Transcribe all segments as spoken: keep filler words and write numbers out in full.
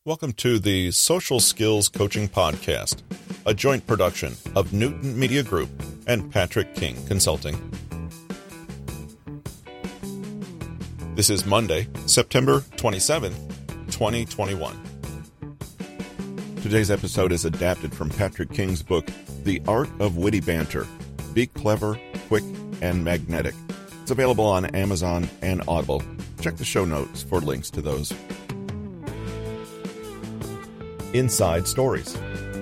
Welcome to the Social Skills Coaching Podcast, a joint production of Newton Media Group and Patrick King Consulting. This is Monday, September twenty-seventh, twenty twenty-one. Today's episode is adapted from Patrick King's book, The Art of Witty Banter. Be clever, quick, and magnetic. It's available on Amazon and Audible. Check the show notes for links to those. Inside stories.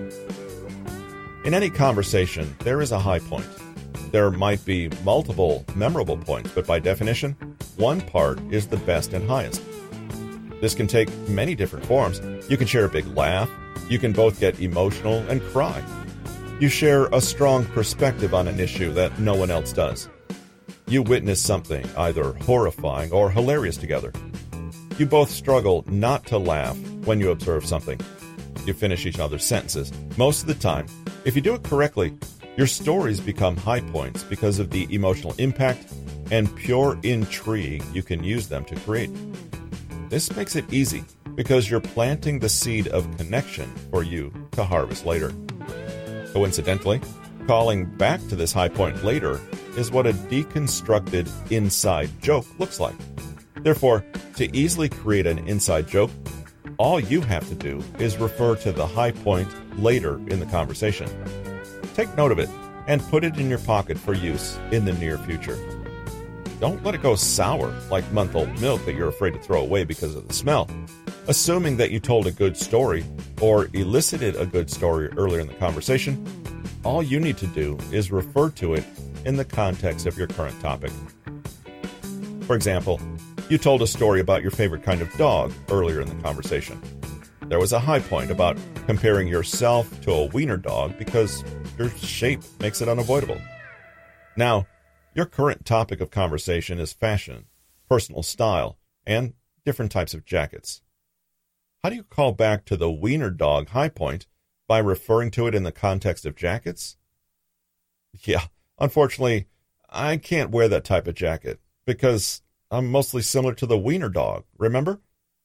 In any conversation, there is a high point. There might be multiple memorable points, but by definition, one part is the best and highest. This can take many different forms. You can share a big laugh. You can both get emotional and cry. You share a strong perspective on an issue that no one else does. You witness something either horrifying or hilarious together. You both struggle not to laugh when you observe something. You finish each other's sentences. Most of the time, if you do it correctly, your stories become high points because of the emotional impact and pure intrigue you can use them to create. This makes it easy because you're planting the seed of connection for you to harvest later. Coincidentally, calling back to this high point later is what a deconstructed inside joke looks like. Therefore, to easily create an inside joke, all you have to do is refer to the high point later in the conversation. Take note of it and put it in your pocket for use in the near future. Don't let it go sour like month-old milk that you're afraid to throw away because of the smell. Assuming that you told a good story or elicited a good story earlier in the conversation, all you need to do is refer to it in the context of your current topic. For example, you told a story about your favorite kind of dog earlier in the conversation. There was a high point about comparing yourself to a wiener dog because your shape makes it unavoidable. Now, your current topic of conversation is fashion, personal style, and different types of jackets. How do you call back to the wiener dog high point by referring to it in the context of jackets? Yeah, unfortunately, I can't wear that type of jacket because I'm mostly similar to the wiener dog, remember?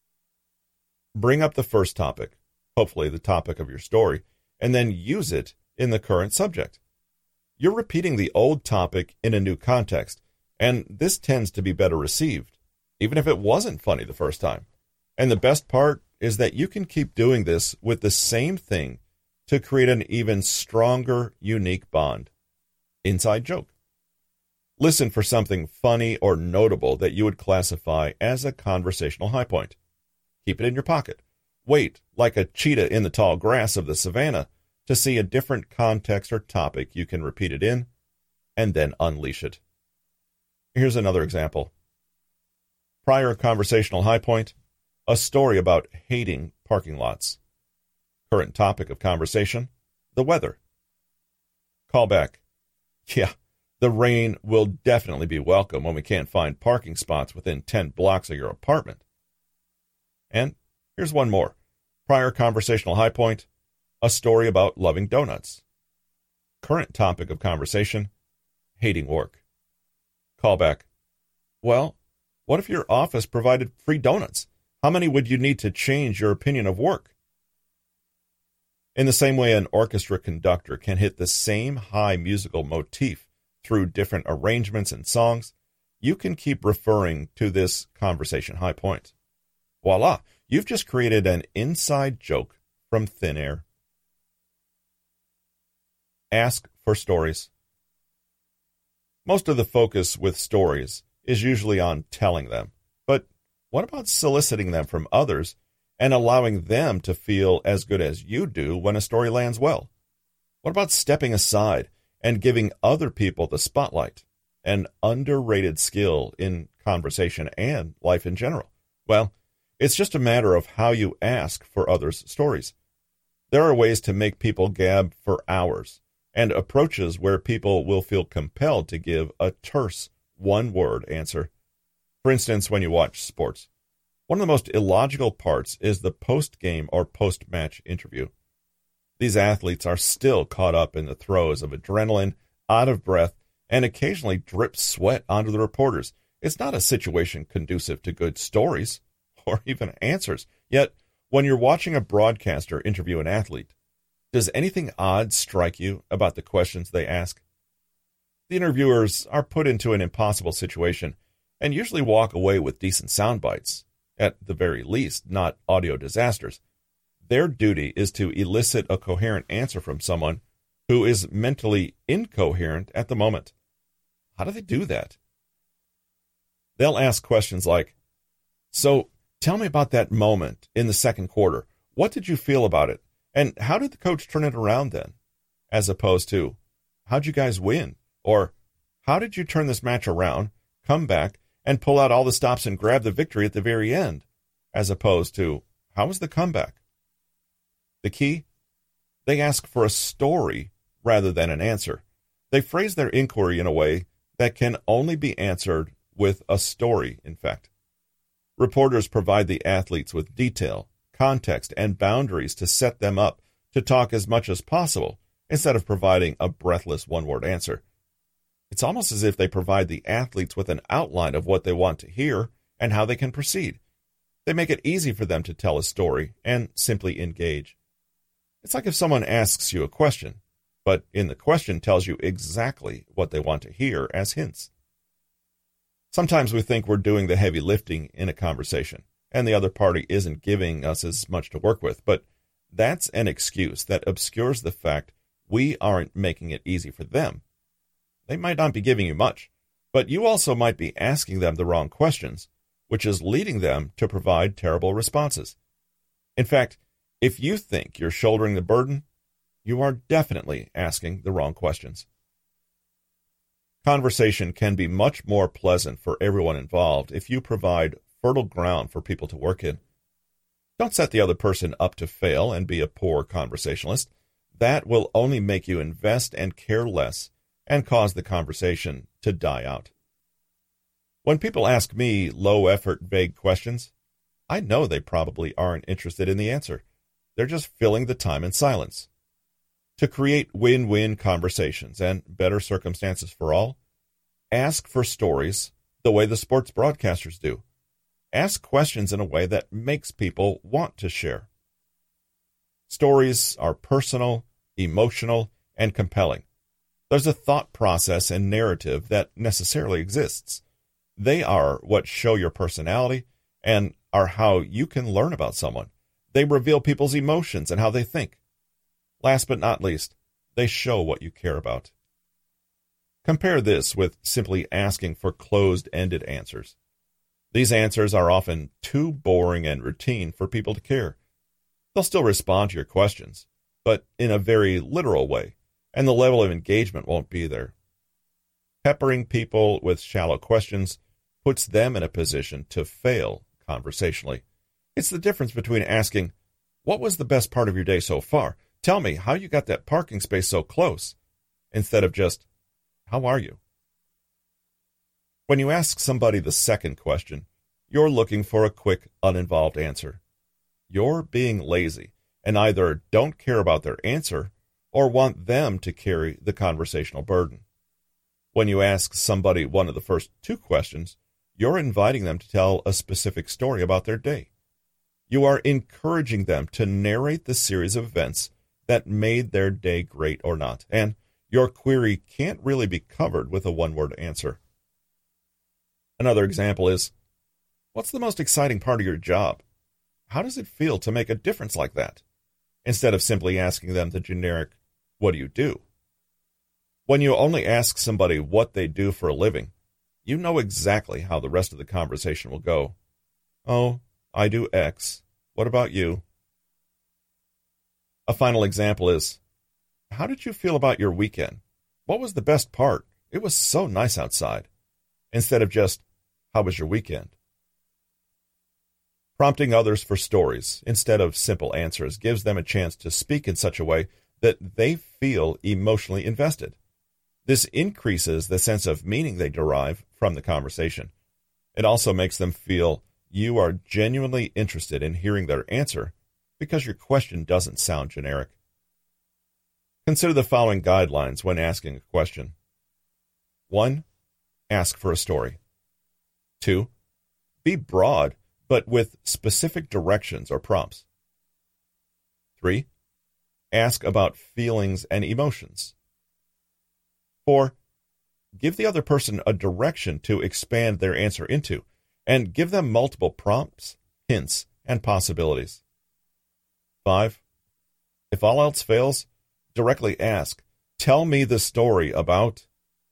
Bring up the first topic, hopefully the topic of your story, and then use it in the current subject. You're repeating the old topic in a new context, and this tends to be better received, even if it wasn't funny the first time. And the best part is that you can keep doing this with the same thing to create an even stronger, unique bond. Inside joke. Listen for something funny or notable that you would classify as a conversational high point. Keep it in your pocket. Wait, like a cheetah in the tall grass of the savannah, to see a different context or topic you can repeat it in, and then unleash it. Here's another example. Prior conversational high point, a story about hating parking lots. Current topic of conversation, the weather. Callback. Yeah. The rain will definitely be welcome when we can't find parking spots within ten blocks of your apartment. And here's one more. Prior conversational high point, a story about loving donuts. Current topic of conversation, hating work. Callback. Well, what if your office provided free donuts? How many would you need to change your opinion of work? In the same way an orchestra conductor can hit the same high musical motif through different arrangements and songs, you can keep referring to this conversation high point. Voila, you've just created an inside joke from thin air. Ask for stories. Most of the focus with stories is usually on telling them, but what about soliciting them from others and allowing them to feel as good as you do when a story lands well? What about stepping aside and giving other people the spotlight, an underrated skill in conversation and life in general? Well, it's just a matter of how you ask for others' stories. There are ways to make people gab for hours, and approaches where people will feel compelled to give a terse, one-word answer. For instance, when you watch sports, one of the most illogical parts is the post-game or post-match interview. These athletes are still caught up in the throes of adrenaline, out of breath, and occasionally drip sweat onto the reporters. It's not a situation conducive to good stories or even answers. Yet, When you're watching a broadcaster interview an athlete, does anything odd strike you about the questions they ask? The interviewers are put into an impossible situation and usually walk away with decent sound bites, at the very least, not audio disasters. Their duty is to elicit a coherent answer from someone who is mentally incoherent at the moment. How do they do that? They'll ask questions like, so tell me about that moment in the second quarter. What did you feel about it? And how did the coach turn it around then? As opposed to, how'd you guys win? Or, how did you turn this match around, come back, and pull out all the stops and grab the victory at the very end? As opposed to, how was the comeback? The key? They ask for a story rather than an answer. They phrase their inquiry in a way that can only be answered with a story, in fact. Reporters provide the athletes with detail, context, and boundaries to set them up to talk as much as possible instead of providing a breathless one-word answer. It's almost as if they provide the athletes with an outline of what they want to hear and how they can proceed. They make it easy for them to tell a story and simply engage. It's like if someone asks you a question, but in the question tells you exactly what they want to hear as hints. Sometimes we think we're doing the heavy lifting in a conversation, and the other party isn't giving us as much to work with, but that's an excuse that obscures the fact we aren't making it easy for them. They might not be giving you much, but you also might be asking them the wrong questions, which is leading them to provide terrible responses. In fact, if you think you're shouldering the burden, you are definitely asking the wrong questions. Conversation can be much more pleasant for everyone involved if you provide fertile ground for people to work in. Don't set the other person up to fail and be a poor conversationalist. That will only make you invest and care less and cause the conversation to die out. When people ask me low-effort, vague questions, I know they probably aren't interested in the answer. They're just filling the time in silence. To create win-win conversations and better circumstances for all, ask for stories the way the sports broadcasters do. Ask questions in a way that makes people want to share. Stories are personal, emotional, and compelling. There's a thought process and narrative that necessarily exists. They are what show your personality and are how you can learn about someone. They reveal people's emotions and how they think. Last but not least, they show what you care about. Compare this with simply asking for closed-ended answers. These answers are often too boring and routine for people to care. They'll still respond to your questions, but in a very literal way, and the level of engagement won't be there. Peppering people with shallow questions puts them in a position to fail conversationally. It's the difference between asking, what was the best part of your day so far? Tell me how you got that parking space so close, instead of just, how are you? When you ask somebody the second question, you're looking for a quick, uninvolved answer. You're being lazy and either don't care about their answer or want them to carry the conversational burden. When you ask somebody one of the first two questions, you're inviting them to tell a specific story about their day. You are encouraging them to narrate the series of events that made their day great or not, and your query can't really be covered with a one-word answer. Another example is, what's the most exciting part of your job? How does it feel to make a difference like that? Instead of simply asking them the generic, what do you do? When you only ask somebody what they do for a living, you know exactly how the rest of the conversation will go. Oh, I do X. What about you? A final example is, how did you feel about your weekend? What was the best part? It was so nice outside. Instead of just, how was your weekend? Prompting others for stories instead of simple answers gives them a chance to speak in such a way that they feel emotionally invested. This increases the sense of meaning they derive from the conversation. It also makes them feel you are genuinely interested in hearing their answer because your question doesn't sound generic. Consider the following guidelines when asking a question. One, ask for a story. Two, be broad, but with specific directions or prompts. Three, ask about feelings and emotions. Four, give the other person a direction to expand their answer into, and give them multiple prompts, hints, and possibilities. Five, if all else fails, directly ask, tell me the story about.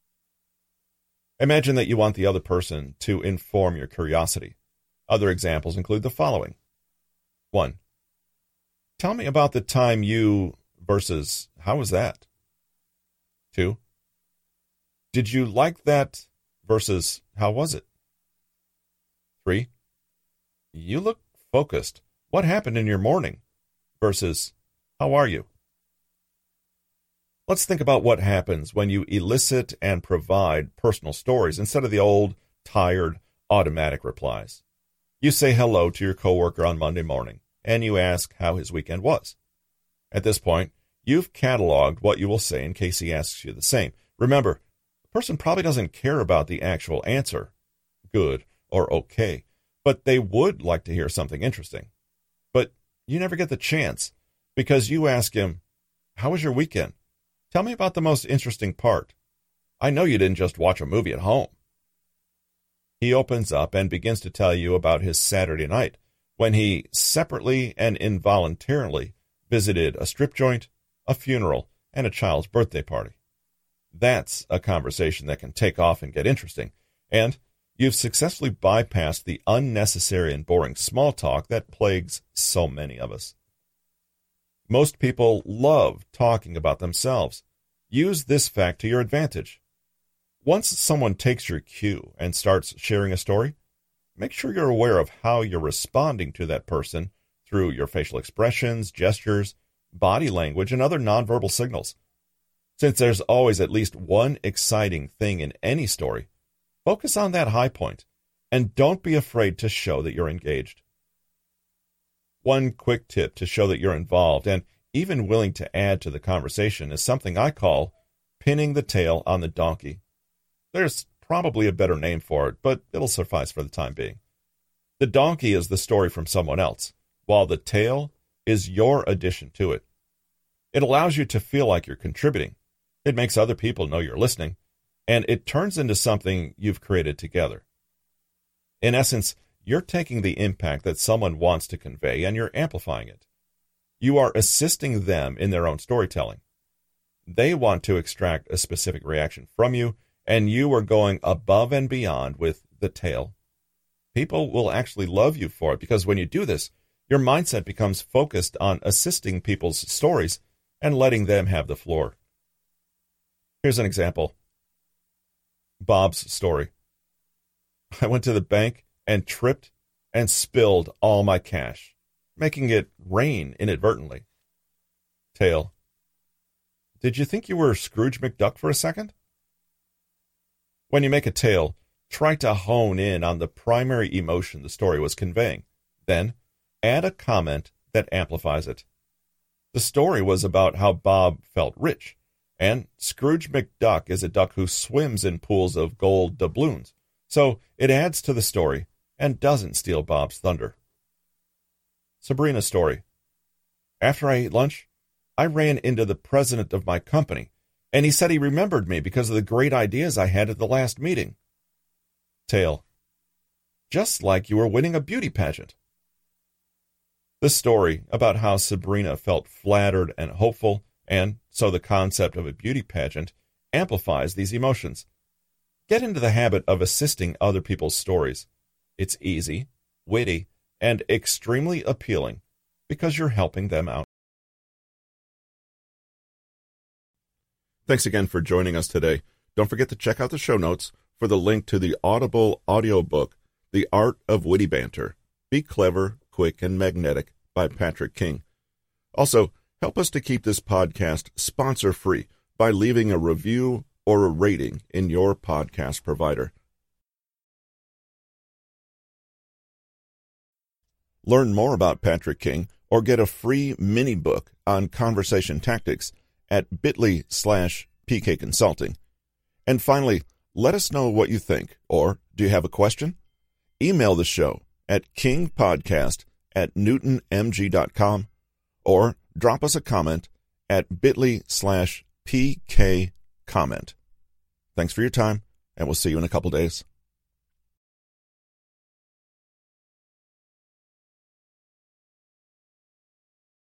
Imagine that you want the other person to inform your curiosity. Other examples include the following. One, tell me about the time you versus how was that? Two, did you like that versus how was it? Three, you look focused. What happened in your morning? Versus, how are you? Let's think about what happens when you elicit and provide personal stories instead of the old, tired, automatic replies. You say hello to your coworker on Monday morning, and you ask how his weekend was. At this point, you've cataloged what you will say in case he asks you the same. Remember, the person probably doesn't care about the actual answer, good or okay, but they would like to hear something interesting. But you never get the chance because you ask him, how was your weekend? Tell me about the most interesting part. I know you didn't just watch a movie at home. He opens up and begins to tell you about his Saturday night when he separately and involuntarily visited a strip joint, a funeral, and a child's birthday party. That's a conversation that can take off and get interesting, and you've successfully bypassed the unnecessary and boring small talk that plagues so many of us. Most people love talking about themselves. Use this fact to your advantage. Once someone takes your cue and starts sharing a story, make sure you're aware of how you're responding to that person through your facial expressions, gestures, body language, and other nonverbal signals. Since there's always at least one exciting thing in any story, focus on that high point, and don't be afraid to show that you're engaged. One quick tip to show that you're involved and even willing to add to the conversation is something I call pinning the tail on the donkey. There's probably a better name for it, but it'll suffice for the time being. The donkey is the story from someone else, while the tail is your addition to it. It allows you to feel like you're contributing. It makes other people know you're listening, and it turns into something you've created together. In essence, you're taking the impact that someone wants to convey and you're amplifying it. You are assisting them in their own storytelling. They want to extract a specific reaction from you, and you are going above and beyond with the tale. People will actually love you for it because when you do this, your mindset becomes focused on assisting people's stories and letting them have the floor. Here's an example. Bob's story. I went to the bank and tripped and spilled all my cash, making it rain inadvertently. Tale. Did you think you were Scrooge McDuck for a second? When you make a tale, try to hone in on the primary emotion the story was conveying. Then, add a comment that amplifies it. The story was about how Bob felt rich, and Scrooge McDuck is a duck who swims in pools of gold doubloons, so it adds to the story and doesn't steal Bob's thunder. Sabrina's story. After I ate lunch, I ran into the president of my company, and he said he remembered me because of the great ideas I had at the last meeting. Tale. Just like you were winning a beauty pageant. The story about how Sabrina felt flattered and hopeful, and so the concept of a beauty pageant amplifies these emotions. Get into the habit of assisting other people's stories. It's easy, witty, and extremely appealing because you're helping them out. Thanks again for joining us today. Don't forget to check out the show notes for the link to the Audible audiobook, The Art of Witty Banter. Be Clever, Quick, and Magnetic by Patrick King. Also, help us to keep this podcast sponsor-free by leaving a review or a rating in your podcast provider. Learn more about Patrick King or get a free mini book on conversation tactics at bit.ly slash PK Consulting. And finally, let us know what you think, or do you have a question? Email the show at kingpodcast at newton m g dot com or drop us a comment at bit.ly slash pk comment. Thanks for your time, and we'll see you in a couple days.